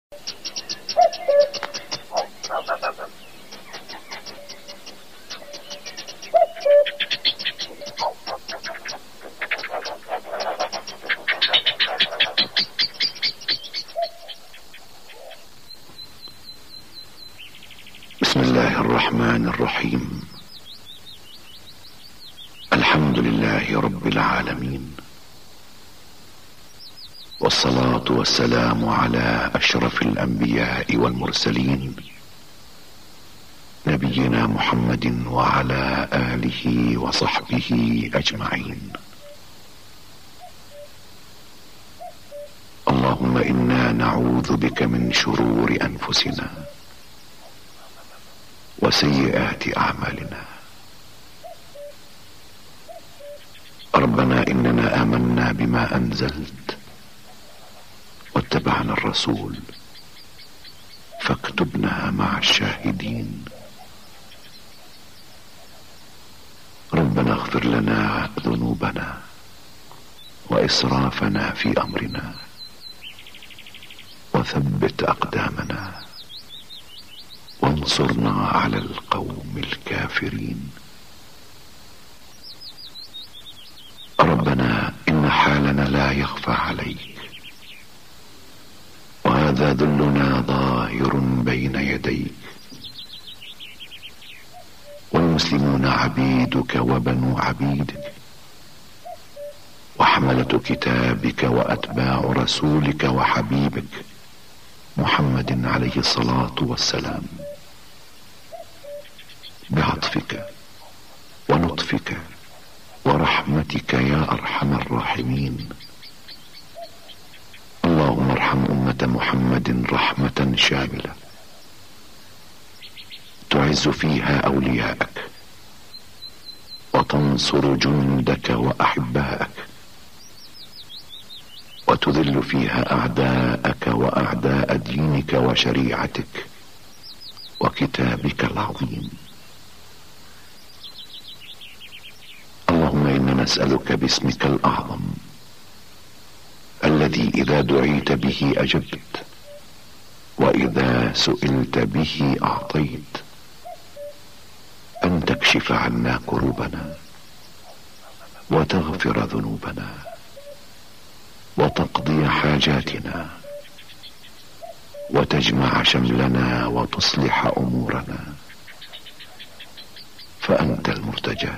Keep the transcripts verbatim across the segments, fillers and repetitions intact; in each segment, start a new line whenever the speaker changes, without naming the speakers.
بسم الله الرحمن الرحيم. الحمد لله رب العالمين، والصلاة والسلام على أشرف الأنبياء والمرسلين نبينا محمد وعلى آله وصحبه أجمعين. اللهم إنا نعوذ بك من شرور أنفسنا وسيئات أعمالنا. ربنا إننا آمنا بما أنزلت واتبعنا الرسول فاكتبنا مع الشاهدين. ربنا اغفر لنا ذنوبنا وإسرافنا في أمرنا وثبت أقدامنا وانصرنا على القوم الكافرين. ربنا إن حالنا لا يخفى عليك، وهذا ذلنا ظاهر بين يديك، والمسلمون عبيدك وبنو عبيدك وحملة كتابك وأتباع رسولك وحبيبك محمد عليه الصلاة والسلام، بعطفك ولطفك ورحمتك يا أرحم الراحمين. اللهم ارحم أمة محمد رحمة شاملة تعز فيها أولياءك وتنصر جندك وأحباءك وتذل فيها أعداءك وأعداء دينك وشريعتك وكتابك العظيم. اللهم إنا نسألك باسمك الأعظم الذي إذا دعيت به أجبت وإذا سئلت به أعطيت، أن تكشف عنا كروبنا وتغفر ذنوبنا وتقضي حاجاتنا وتجمع شملنا وتصلح أمورنا، فأنت المرتجى.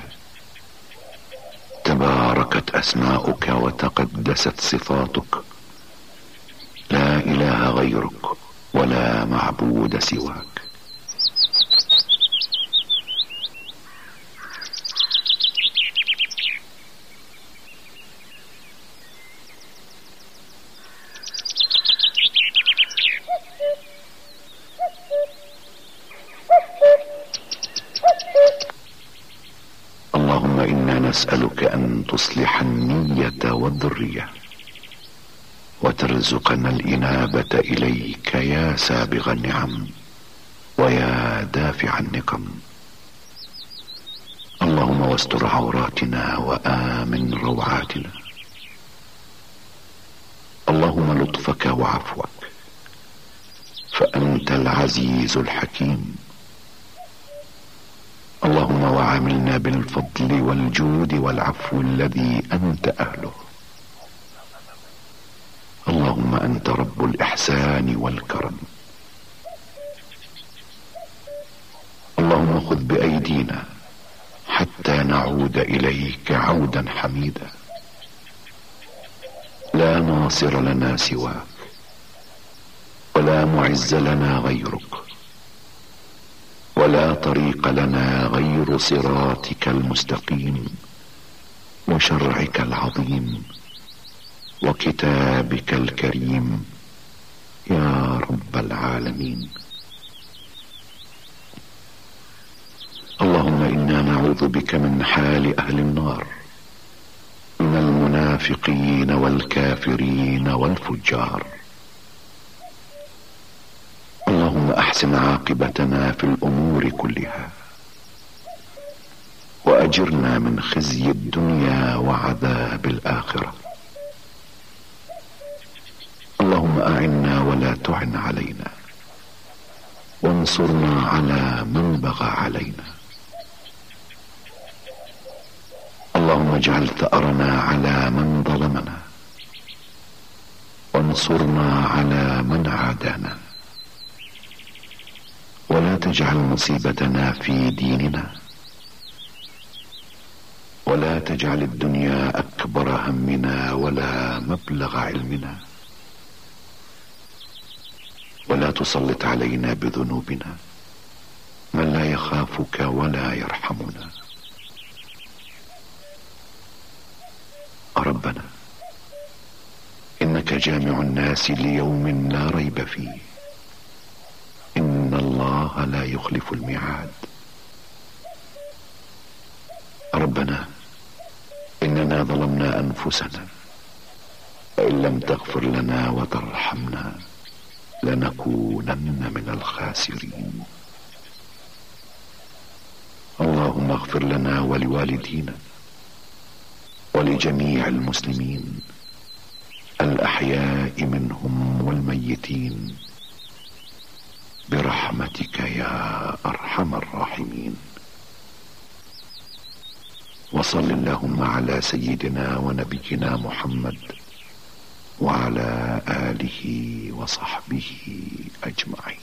تباركت أسماؤك وتقدست صفاتك، لا إله غيرك ولا معبود سواك. اللهم إنا نسألك أن تصلح النية والذرية وترزقنا الإنابة إليك يا سابغ النعم ويا دافع النقم. اللهم واستر عوراتنا وآمن روعاتنا. اللهم لطفك وعفوك، فأنت العزيز الحكيم. اللهم وعاملنا بالفضل والجود والعفو الذي أنت أهله. اللهم أنت رب الإحسان والكرم. اللهم خذ بأيدينا حتى نعود إليك عودا حميدا. لا ناصر لنا سواك ولا معز لنا غيرك، ولا طريق لنا غير صراطك المستقيم وشرعك العظيم وكتابك الكريم يا رب العالمين. اللهم إنا نعوذ بك من حال أهل النار من المنافقين والكافرين والفجار. اللهم أحسن عاقبتنا في الأمور كلها وأجرنا من خزي الدنيا وعذاب الآخرة. اللهم أعنا ولا تعن علينا، وانصرنا على من بغى علينا. اللهم اجعل ثأرنا على من ظلمنا، وانصرنا على من عادانا، ولا تجعل مصيبتنا في ديننا، ولا تجعل الدنيا أكبر همنا ولا مبلغ علمنا، ولا تسلط علينا بذنوبنا من لا يخافك ولا يرحمنا. ربنا إنك جامع الناس ليوم لا ريب فيه، إن الله لا يخلف الميعاد. ربنا إننا ظلمنا أنفسنا، فإن لم تغفر لنا وترحمنا لنكونن من الخاسرين. اللهم اغفر لنا ولوالدينا ولجميع المسلمين الأحياء منهم والميتين برحمتك يا أرحم الراحمين. وصل اللهم على سيدنا ونبينا محمد وعلى آله وصحبه أجمعين.